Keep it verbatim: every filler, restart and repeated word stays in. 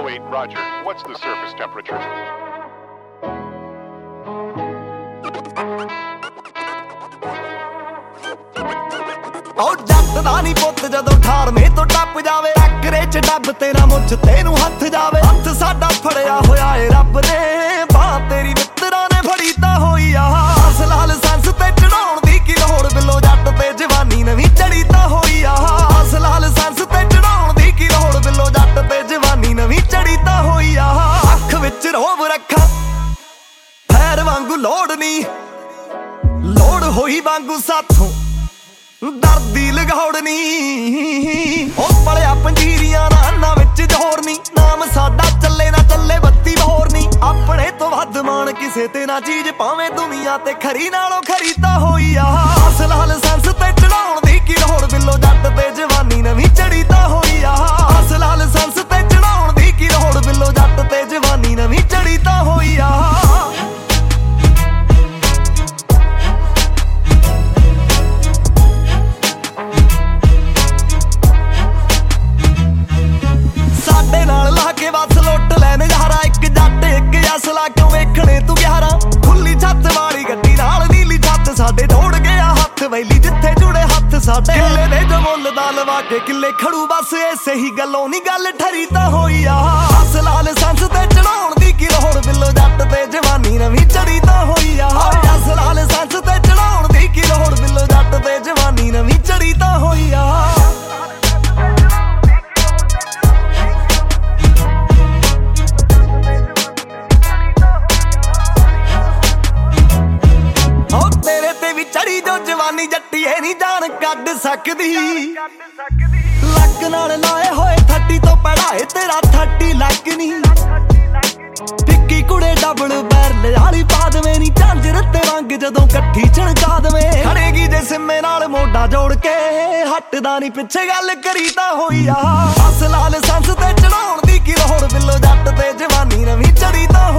oh eight, roger. What's the surface temperature? ਉਹ ਜੱਟ ਦਾ ਨੀ ਪੁੱਤ ਜਦੋਂ ਅਠਾਰਵੇਂ ਤੋਂ ਟੱਪ ਜਾਵੇ ਟੱਕਰੇ ਚ ਡੱਬ ਤੇਰਾ ਮੁੱਛ ਤੈਨੂੰ ਹੱਥ ਜਾਵੇ ਹੱਥ ਸਾਡਾ ਫੜਿਆ ਹੋਇਆ ਏ ਰੱਬ ਨੇ ਬਾਹ ਤੇਰੀ ਮਿੱਤਰਾਂ ਨੇ ਫੜੀ ਤਾਂ ਹੋਈ ਆ ਅਸਲ ਲਾਇਸੈਂਸ ਤੇ ਚੜਾਉਣ ਦੀ ਕੀ ਲੋੜ ਬਿੱਲੋ ਜੱਟ ਤੇ ਜਵਾਨੀ ਨਵੀਂ ਚੜੀ ਤਾਂ ਹੋਈ ਆ ਅਸਲ ਲਾਇਸੈਂਸ ਤੇ ਚੜਾਉਣ ਦੀ ਕੀ ਲੋੜ ਬਿੱਲੋ ਜੱਟ ਤੇ ਜਵਾਨੀ ਨਵੀਂ ਚੜੀ ਤਾਂ ਹੋਈ ਆ ਅੱਖ ਵਿੱਚ ਰੋਬ ਰੱਖਾਂ ਫੈਰ ਵਾਂਗੂ ਲੋੜ ਨੀ ਲੋੜ ਹੋਈ ਵਾਂਗੂ ਸਾਥੋਂ ਦਰਦੀ ਲਗਾਉੜ ਨੀ ਉਹ ਪਲਿਆ ਪੰਜੀਰੀਆਂ ਨਾਨਾਂ ਵਿੱਚ ਜੋਰ ਨੀ ਨਾਮ ਸਾਡਾ ਚੱਲੇ ਨਾ ਚੱਲੇ ਬੱਤੀ ਬਹੋਰ ਨੀ ਆਪਣੇ ਤੋਂ ਵੱਧ ਮਾਣ ਕਿਸੇ ਤੇ ਨਾ ਚੀਜ਼ ਭਾਵੇਂ ਦੁਨੀਆ ਤੇ ਖਰੀ ਨਾਲੋਂ ਖਰੀ ਤਾਂ ਹੋਈ ਆ ਅਸਲ ਲਾਇਸੈਂਸ ਤੇ ਚੜਾਉਣ ਦੀ ਕੀ ਲੋੜ ਬਿੱਲੋ ਜੱਟ ਤੇ ਜਵਾਨੀ ਨਵੀਂ ਚੜੀ ਤਾਂ ਹੋਈ ਆ ਅਸਲ ਲਾਇਸੈਂਸ ਤੇ ਚੜਾਉਣ ਦੀ ਕੀ ਲੋੜ ਬਿੱਲੋ ਜੱਟ ਤੇ ਜਵਾਨੀ ਨਵੀਂ ਚੜੀ ਤਾਂ ਹੋਈ ਆ ਬਸ ਲੁੱਟ ਲੈ ਨਜ਼ਾਰਾ ਇੱਕ ਜੱਟ ਇੱਕ ਅਸਲਾ ਕਿਉਂ ਵੇਖਣੇ ਤੂੰ ਗਿਆਰਾਂ ਖੁੱਲੀ ਛੱਤ ਵਾਲੀ ਗੱਡੀ ਨਾਲ ਨੀਲੀ ਛੱਤ ਸਾਡੇ ਜੋੜ ਗਿਆ ਹੱਥ ਵੈਲੀ ਜਿੱਥੇ ਜੁੜੇ ਹੱਥ ਸਾਡੇ ਕਿੱਲੇ ਦੇ ਜੋ ਮੁੱਲ ਦਾ ਲਵਾ ਕੇ ਕਿੱਲੇ ਖੜੂ ਬਸ ਇਸੇ ਹੀ ਗੱਲੋਂ ਨੀ ਗੱਲ ਠਰੀ ਤਾਂ ਹੋਈ ਆ ਅਸਲ ਲਾਇਸੈਂਸ ਤੇ ਚੜਾਉਣ ਦੀ ਕੀ ਲੋੜ ਬਿੱਲੋ ਜੱਟ ਤੇ ਜਵਾਨੀ ਨਵੀਂ ਚੜੀ ਤਾਂ ਹੋਈ ਆ ਅਸਲ ਲਾਇਸੈਂਸ ਤੇ ਚੜਾਉਣ ਦੀ ਕੀ ਲੋੜ ਬਿੱਲੋ ਜੱਟ ਤੇ ਜਵਾਨੀ ਨਵੀਂ ਚੜੀ ਤਾਂ ਹੋਈ ਆ ਜਵਾਨੀ ਜੱਟੀਏ ਨੀ ਜਾਨ ਕੱਢ ਸਕਦੀ ਲੱਕ ਨਾਲ ਲਾਏ ਹੋਏ ਥੱਟੀ ਤੋਂ ਪੜਾਏ ਤੇਰਾ ਥੱਟੀ ਲੱਕ ਨੀ ਟਿੱਕੀ ਕੁੜੇ ਡਬਲ ਬੈਰਲ ਵਾਲੀ ਪਾ ਦਵੇਂ ਨੀ ਝਾਂਜਰ ਤੇ ਰੰਗ ਜਦੋਂ ਇਕੱਠੀ ਝਣਕਾ ਦਵੇਂ ਖੜੇਗੀ ਜੇ ਸਿੰਮੇ ਨਾਲ ਮੋਢਾ ਜੋੜ ਕੇ ਹੱਟਦਾ ਨੀ ਪਿੱਛੇ ਗੱਲ ਕਰੀ ਤਾਂ ਹੋਈ ਆ ਅਸਲ ਲਾਇਸੈਂਸ ਤੇ ਚੜਾਉਣ ਦੀ ਕੀ ਲੋੜ ਬਿੱਲੋ ਜੱਟ ਤੇ ਜਵਾਨੀ ਨਵੀਂ ਚੜੀ ਤਾਂ